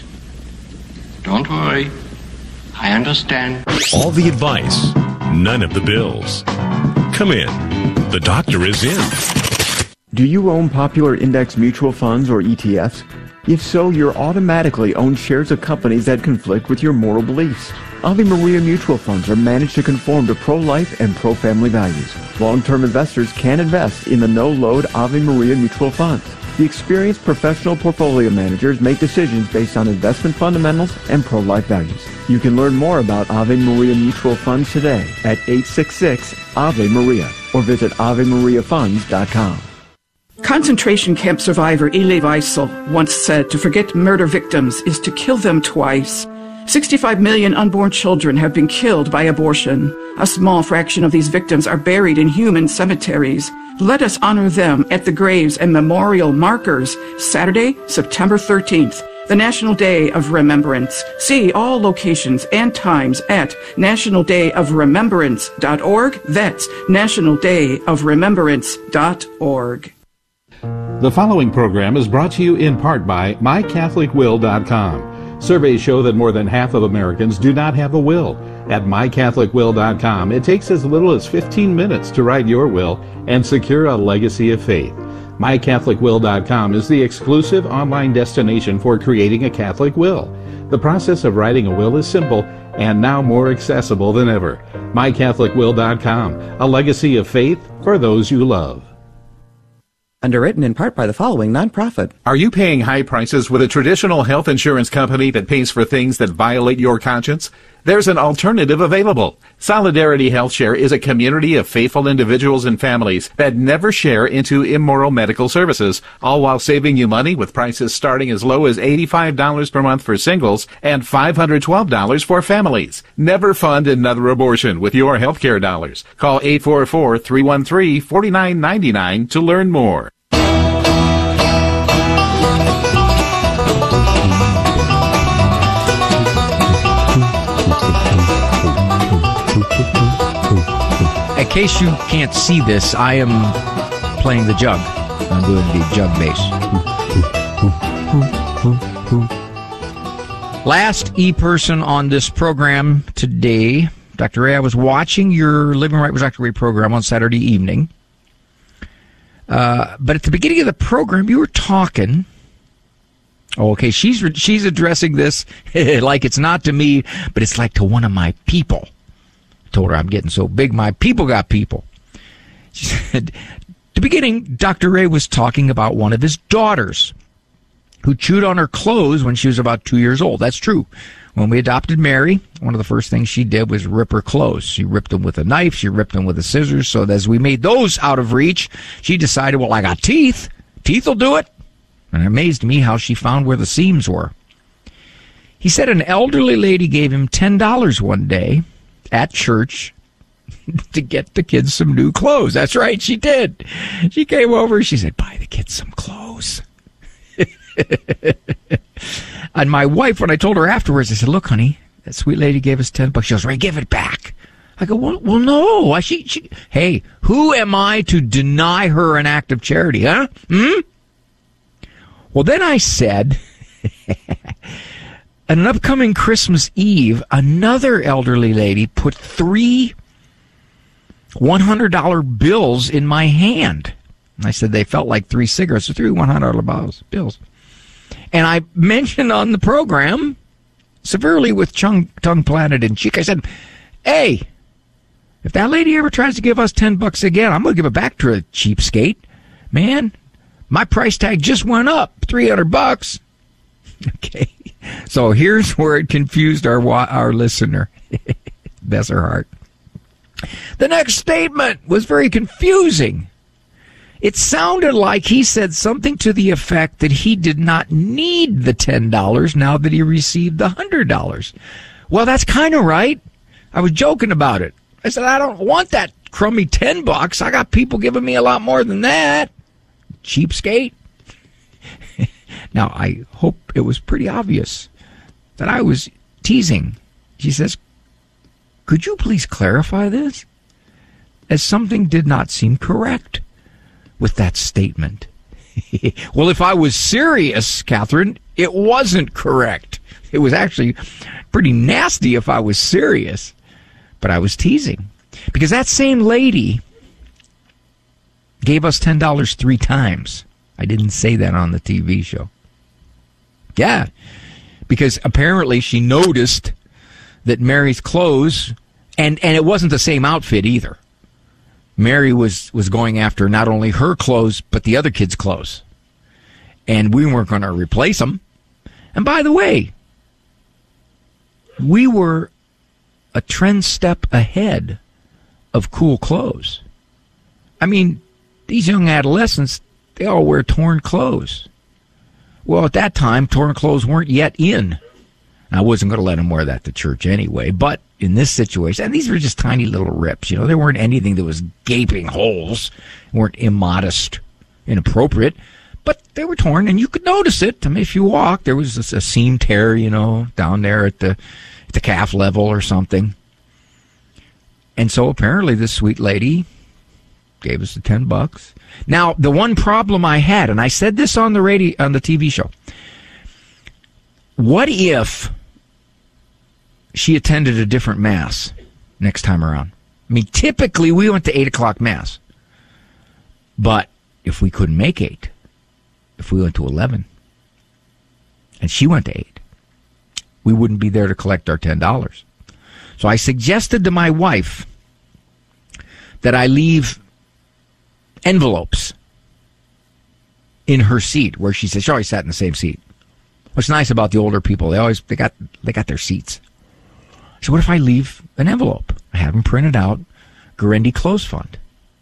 Don't worry. I understand. All the advice, none of the bills. Come in. The doctor is in. Do you own popular index mutual funds or E T Fs? If so, you're automatically own shares of companies that conflict with your moral beliefs. Ave Maria mutual funds are managed to conform to pro-life and pro-family values. Long-term investors can invest in the no-load Ave Maria mutual funds. The experienced professional portfolio managers make decisions based on investment fundamentals and pro-life values. You can learn more about Ave Maria mutual funds today at eight six six Ave Maria or visit ave maria funds dot com. Concentration camp survivor Elie Wiesel once said, "To forget murder victims is to kill them twice." sixty-five million unborn children have been killed by abortion. A small fraction of these victims are buried in human cemeteries. Let us honor them at the graves and memorial markers. Saturday, September thirteenth, the National Day of Remembrance. See all locations and times at national day of remembrance dot org. That's national day of remembrance dot org. The following program is brought to you in part by my catholic will dot com. Surveys show that more than half of Americans do not have a will. At my catholic will dot com, it takes as little as fifteen minutes to write your will and secure a legacy of faith. my catholic will dot com is the exclusive online destination for creating a Catholic will. The process of writing a will is simple and now more accessible than ever. my catholic will dot com, a legacy of faith for those you love. Underwritten in part by the following nonprofit. Are you paying high prices with a traditional health insurance company that pays for things that violate your conscience? There's an alternative available. Solidarity HealthShare is a community of faithful individuals and families that never share into immoral medical services, all while saving you money with prices starting as low as eighty-five dollars per month for singles and five hundred twelve dollars for families. Never fund another abortion with your healthcare dollars. Call eight four four, three one three, four nine nine nine to learn more. In case you can't see this, I am playing the jug. I'm doing the jug bass. Last e-person on this program today. Doctor Ray, I was watching your Living Right with Doctor Ray program on Saturday evening. Uh, but at the beginning of the program, you were talking. Oh, okay, she's she's addressing this like it's not to me, but it's like to one of my people. I told her I'm getting so big, my people got people. She said, at the beginning, Doctor Ray was talking about one of his daughters who chewed on her clothes when she was about two years old. That's true. When we adopted Mary, one of the first things she did was rip her clothes. She ripped them with a knife. She ripped them with a scissors. So as we made those out of reach, she decided, well, I got teeth. Teeth will do it. And it amazed me how she found where the seams were. He said an elderly lady gave him ten dollars one day at church to get the kids some new clothes. That's right, she did. She came over. She said, buy the kids some clothes. And my wife, when I told her afterwards, I said, look, honey, that sweet lady gave us ten bucks. She goes, Ray, give it back. I go, well, well no. I, she, she, hey, who am I to deny her an act of charity, huh? Hmm? Well, then I said, on an upcoming Christmas Eve, another elderly lady put three one hundred dollar bills in my hand. I said they felt like three cigarettes, so three one hundred dollar bills. And I mentioned on the program, severely with tongue, tongue planted in cheek, I said, hey, if that lady ever tries to give us ten bucks again, I'm going to give it back to her, cheapskate. Man, my price tag just went up, three hundred bucks. Okay, so here's where it confused our our listener. Bless her heart. The next statement was very confusing. It sounded like he said something to the effect that he did not need the ten dollars now that he received the one hundred dollars. Well, that's kind of right. I was joking about it. I said, I don't want that crummy ten bucks. I got people giving me a lot more than that. Cheapskate. Now, I hope it was pretty obvious that I was teasing. She says, could you please clarify this? As something did not seem correct with that statement. Well, if I was serious, Catherine, it wasn't correct. It was actually pretty nasty if I was serious. But I was teasing. Because that same lady gave us ten dollars three times. I didn't say that on the T V show. Yeah, because apparently she noticed that Mary's clothes, and, and it wasn't the same outfit either. Mary was, was going after not only her clothes, but the other kids' clothes. And we weren't going to replace them. And by the way, we were a trend step ahead of cool clothes. I mean, these young adolescents, they all wear torn clothes. Well, at that time, torn clothes weren't yet in. I wasn't going to let them wear that to church anyway, but in this situation, and these were just tiny little rips, you know, there weren't anything that was gaping holes, weren't immodest, inappropriate, but they were torn, and you could notice it. I mean, if you walked, there was a, a seam tear, you know, down there at the, at the calf level or something. And so apparently this sweet lady gave us the ten bucks. Now, the one problem I had, and I said this on the radio, on the T V show, what if she attended a different mass next time around? I mean, typically we went to eight o'clock mass, but if we couldn't make eight, if we went to eleven, and she went to eight, we wouldn't be there to collect our ten dollars. So I suggested to my wife that I leave envelopes in her seat where she said she always sat in the same seat. What's nice about the older people, they always they got they got their seats. So what if I leave an envelope? I have them printed out, Guarendi Clothes Fund.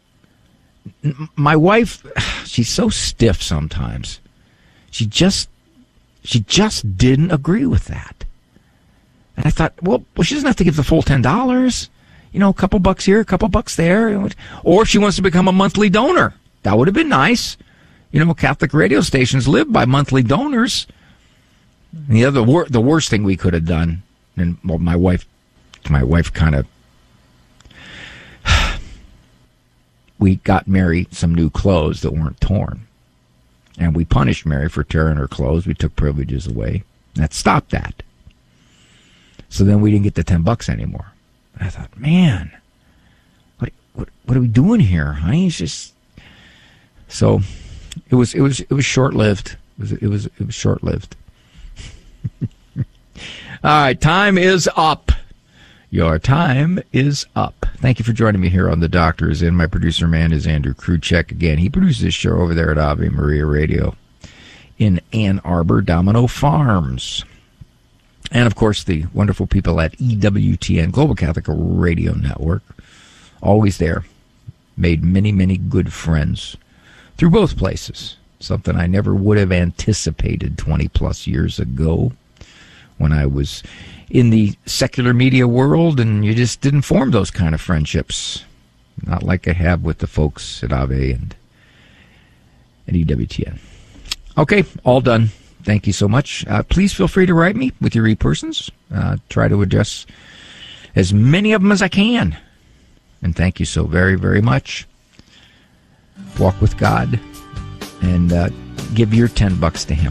My wife, she's so stiff sometimes. She just, she just didn't agree with that. And I thought, well, well, she doesn't have to give the full ten dollars. You know, a couple bucks here, a couple bucks there. Or if she wants to become a monthly donor, that would have been nice. You know, Catholic radio stations live by monthly donors. And the other, wor- the worst thing we could have done, and well, my wife, my wife kind of, we got Mary some new clothes that weren't torn. And we punished Mary for tearing her clothes. We took privileges away. That stopped that. So then we didn't get the ten bucks anymore. And I thought, man, what, what, what are we doing here, honey? It's just, so it was, it was, it was short-lived. It was, it was, it was short-lived. All right, time is up. Your time is up. Thank you for joining me here on The Doctor Is In. My producer man is Andrew Kruchek. Again, he produces this show over there at Ave Maria Radio in Ann Arbor, Domino Farms. And, of course, the wonderful people at E W T N, Global Catholic Radio Network. Always there. Made many, many good friends through both places. Something I never would have anticipated twenty-plus years ago when I was in the secular media world, and you just didn't form those kind of friendships. Not like I have with the folks at Ave and at E W T N. Okay, all done. Thank you so much. Uh, please feel free to write me with your e-persons. Uh, try to address as many of them as I can. And thank you so very, very much. Walk with God and uh, give your ten bucks to Him.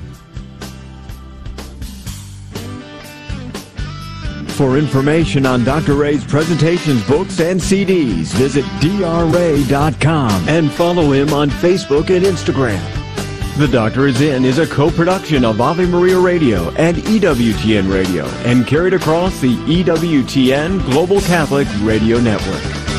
For information on Doctor Ray's presentations, books, and C Ds, visit D R ray dot com and follow him on Facebook and Instagram. The Doctor Is In is a co-production of Ave Maria Radio and E W T N Radio and carried across the E W T N Global Catholic Radio Network.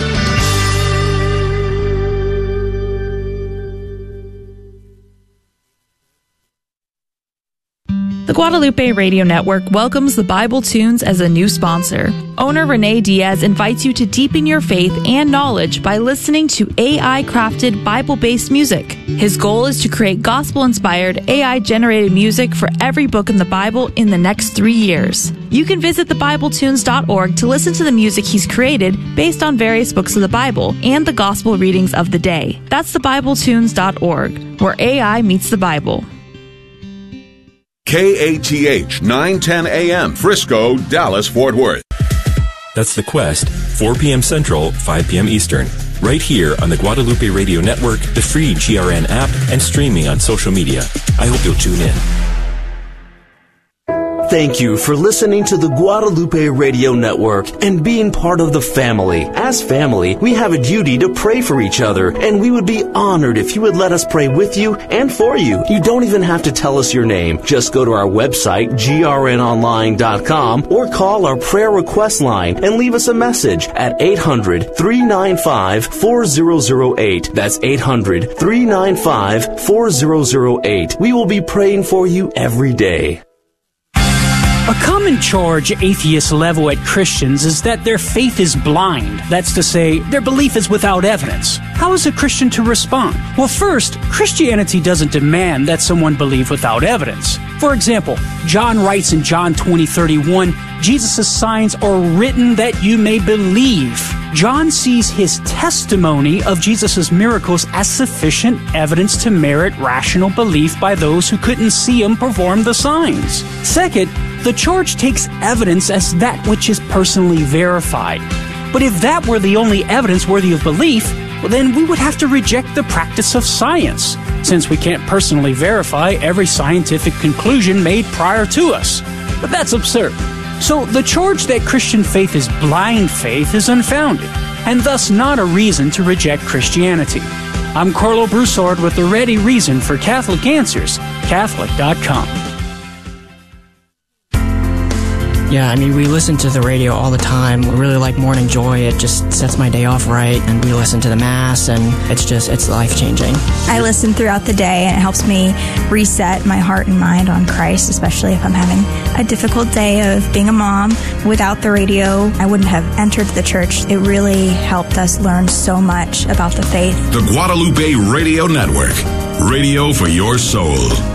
The Guadalupe Radio Network welcomes the Bible Tunes as a new sponsor. Owner Renee Diaz invites you to deepen your faith and knowledge by listening to A I-crafted Bible-based music. His goal is to create gospel-inspired, A I-generated music for every book in the Bible in the next three years. You can visit the bible tunes dot org to listen to the music he's created based on various books of the Bible and the gospel readings of the day. That's the bible tunes dot org, where A I meets the Bible. K A T H nine ten A M, Frisco, Dallas, Fort Worth. That's The Quest, four p.m. Central, five p.m. Eastern. Right here on the Guadalupe Radio Network, the free G R N app, and streaming on social media. I hope you'll tune in. Thank you for listening to the Guadalupe Radio Network and being part of the family. As family, we have a duty to pray for each other, and we would be honored if you would let us pray with you and for you. You don't even have to tell us your name. Just go to our website, G R N online dot com, or call our prayer request line and leave us a message at eight hundred, three nine five, four zero zero eight. That's eight hundred, three nine five, four zero zero eight. We will be praying for you every day. A common charge atheists level at Christians is that their faith is blind. That's to say, their belief is without evidence. How is a Christian to respond? Well, first, Christianity doesn't demand that someone believe without evidence. For example, John writes in John twenty thirty-one, Jesus' signs are written that you may believe. John sees his testimony of Jesus' miracles as sufficient evidence to merit rational belief by those who couldn't see him perform the signs. Second, the charge takes evidence as that which is personally verified. But if that were the only evidence worthy of belief, well, then we would have to reject the practice of science, since we can't personally verify every scientific conclusion made prior to us. But that's absurd. So the charge that Christian faith is blind faith is unfounded, and thus not a reason to reject Christianity. I'm Carlo Broussard with the ready reason for Catholic Answers, Catholic dot com. Yeah, I mean, we listen to the radio all the time. We really like Morning Joy. It just sets my day off right. And we listen to the Mass, and it's just, it's life-changing. I listen throughout the day, and it helps me reset my heart and mind on Christ, especially if I'm having a difficult day of being a mom. Without the radio, I wouldn't have entered the church. It really helped us learn so much about the faith. The Guadalupe Radio Network. Radio for your soul.